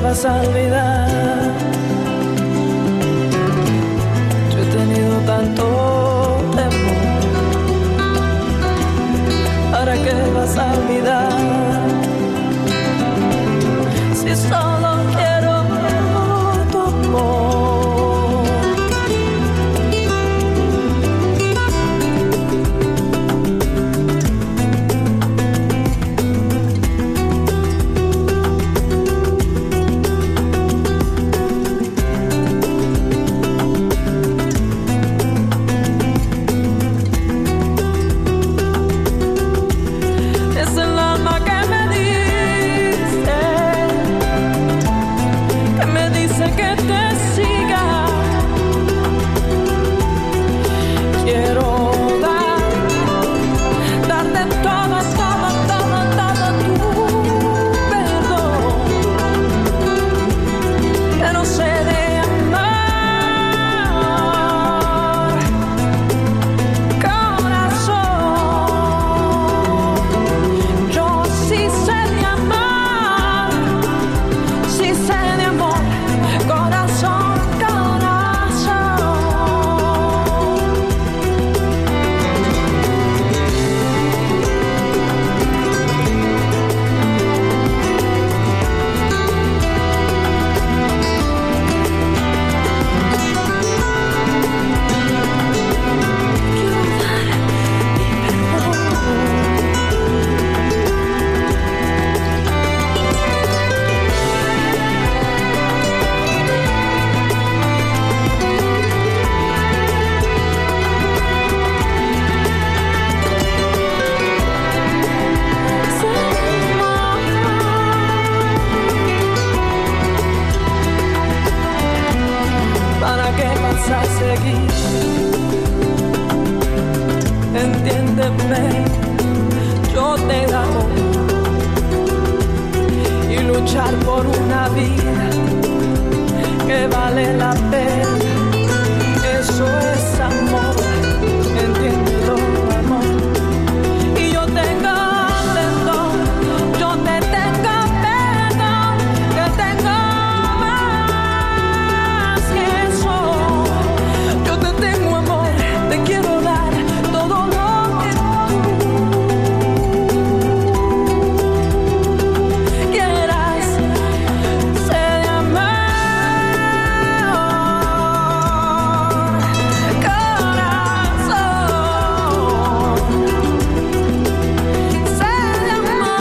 vas a olvidar. Yo he tenido tanto temor. ¿Para qué vas a olvidar? Si solo quiero tu amor. A seguir, entiéndeme, yo te amo y luchar por una vida que vale la pena, eso es amor, entiéndelo, amor. Y yo tengo perdón, yo te tengo perdón, que tengo tengo amor, te quiero dar todo lo que tú quieras, sé de amor, corazón, sé de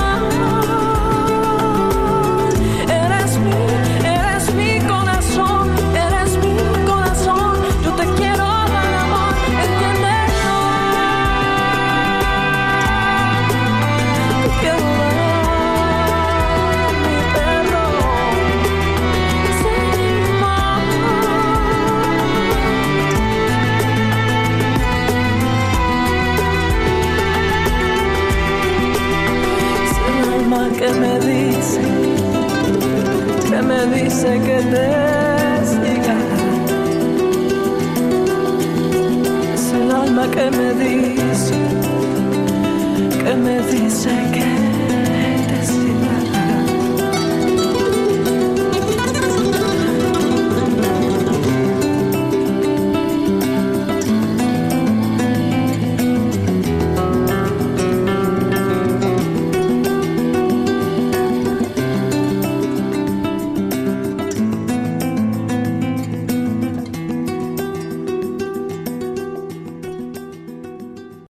amor, eres mi corazón, eres mi corazón, yo te quiero. Que me dice que te siga. Es el alma que me dice que